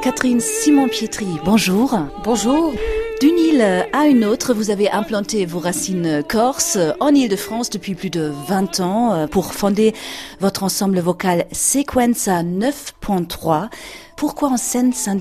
Catherine Simon-Pietri, bonjour. Bonjour. D'une île à une autre, vous avez implanté vos racines corses en Île-de-France depuis plus de 20 ans pour fonder votre ensemble vocal Sequenza 9.3. Pourquoi en Seine-Saint-Denis ?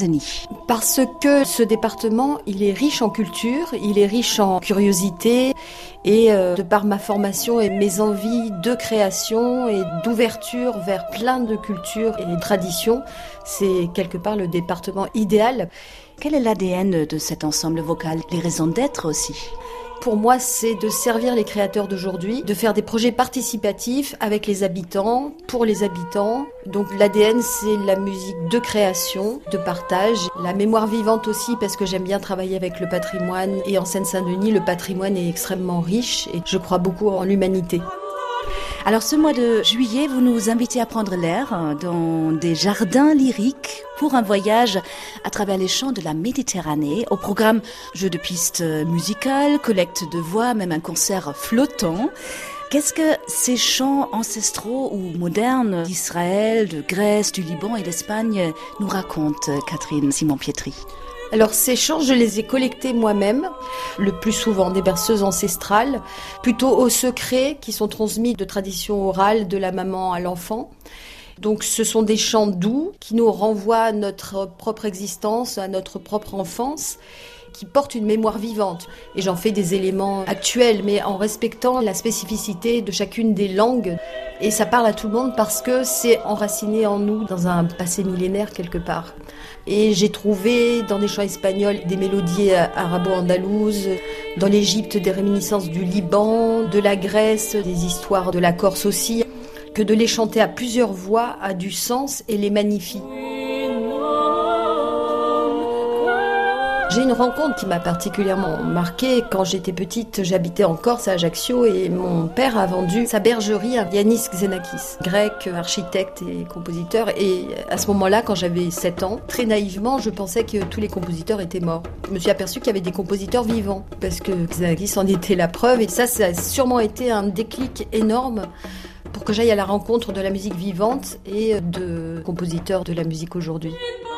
Parce que ce département, il est riche en culture, il est riche en curiosité et de par ma formation et mes envies de création et d'ouverture vers plein de cultures et traditions, c'est quelque part le département idéal. Quel est l'ADN de cet ensemble vocal ? Les raisons d'être aussi ? Pour moi, c'est de servir les créateurs d'aujourd'hui, de faire des projets participatifs avec les habitants, pour les habitants. Donc l'ADN, c'est la musique de création, de partage. La mémoire vivante aussi, parce que j'aime bien travailler avec le patrimoine. Et en Seine-Saint-Denis, le patrimoine est extrêmement riche et je crois beaucoup en l'humanité. Alors ce mois de juillet, vous nous invitez à prendre l'air dans des jardins lyriques pour un voyage à travers les champs de la Méditerranée. Au programme, jeux de pistes musicales, collecte de voix, même un concert flottant. Qu'est-ce que ces chants ancestraux ou modernes d'Israël, de Grèce, du Liban et d'Espagne nous racontent, Catherine Simon-Pietri ? Alors ces chants, je les ai collectés moi-même, le plus souvent des berceuses ancestrales, plutôt au secret, qui sont transmis de tradition orale de la maman à l'enfant. Donc ce sont des chants doux qui nous renvoient à notre propre existence, à notre propre enfance, qui portent une mémoire vivante. Et j'en fais des éléments actuels, mais en respectant la spécificité de chacune des langues. Et ça parle à tout le monde parce que c'est enraciné en nous, dans un passé millénaire quelque part. Et j'ai trouvé dans des chants espagnols des mélodies arabo-andalouses, dans l'Égypte des réminiscences du Liban, de la Grèce, des histoires de la Corse aussi, que de les chanter à plusieurs voix a du sens et les magnifie. J'ai une rencontre qui m'a particulièrement marquée. Quand j'étais petite, j'habitais en Corse, à Ajaccio, et mon père a vendu sa bergerie à Yannis Xenakis, grec, architecte et compositeur. Et à ce moment-là, quand j'avais 7 ans, très naïvement, je pensais que tous les compositeurs étaient morts. Je me suis aperçue qu'il y avait des compositeurs vivants, parce que Xenakis en était la preuve. Et ça a sûrement été un déclic énorme pour que j'aille à la rencontre de la musique vivante et de compositeurs de la musique aujourd'hui.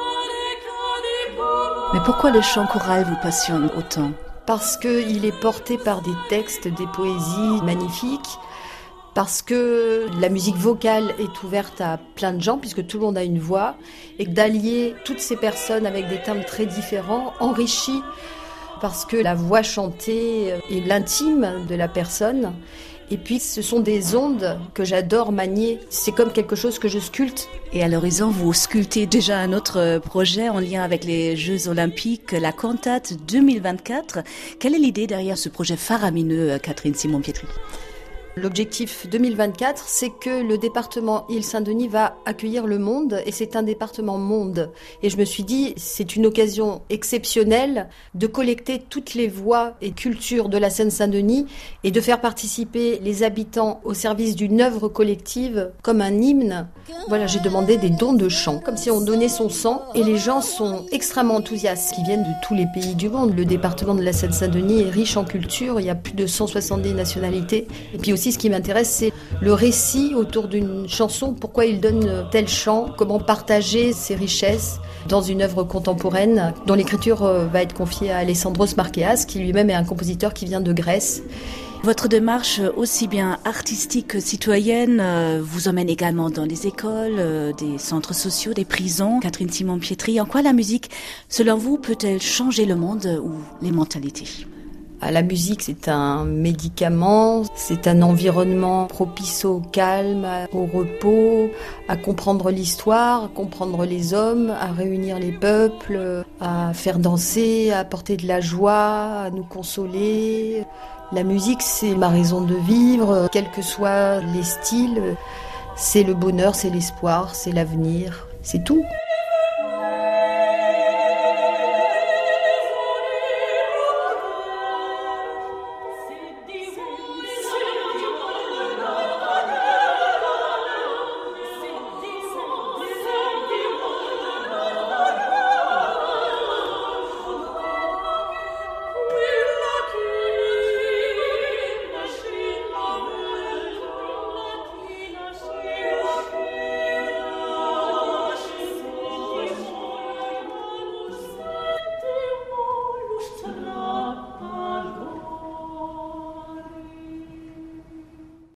Mais pourquoi le chant choral vous passionne autant ? Parce qu'il est porté par des textes, des poésies magnifiques, parce que la musique vocale est ouverte à plein de gens, puisque tout le monde a une voix, et d'allier toutes ces personnes avec des timbres très différents enrichit, parce que la voix chantée est l'intime de la personne. Et puis, ce sont des ondes que j'adore manier. C'est comme quelque chose que je sculpte. Et à l'horizon, vous sculptez déjà un autre projet en lien avec les Jeux Olympiques, la Cantate 2024. Quelle est l'idée derrière ce projet faramineux, Catherine Simon-Pietri ? L'objectif 2024, c'est que le département Île-Saint-Denis va accueillir le monde, et c'est un département monde. Et je me suis dit, c'est une occasion exceptionnelle de collecter toutes les voix et cultures de la Seine-Saint-Denis et de faire participer les habitants au service d'une œuvre collective comme un hymne. Voilà, j'ai demandé des dons de chant, comme si on donnait son sang, et les gens sont extrêmement enthousiastes, qui viennent de tous les pays du monde. Le département de la Seine-Saint-Denis est riche en culture, il y a plus de 170 nationalités. Et puis aussi, ce qui m'intéresse, c'est le récit autour d'une chanson. Pourquoi il donne tel chant ? Comment partager ses richesses dans une œuvre contemporaine dont l'écriture va être confiée à Alessandros Marqueas, qui lui-même est un compositeur qui vient de Grèce. Votre démarche, aussi bien artistique que citoyenne, vous emmène également dans les écoles, des centres sociaux, des prisons. Catherine Simon-Pietri, en quoi la musique, selon vous, peut-elle changer le monde ou les mentalités ? La musique, c'est un médicament, c'est un environnement propice au calme, au repos, à comprendre l'histoire, à comprendre les hommes, à réunir les peuples, à faire danser, à apporter de la joie, à nous consoler. La musique, c'est ma raison de vivre, quels que soient les styles. C'est le bonheur, c'est l'espoir, c'est l'avenir, c'est tout.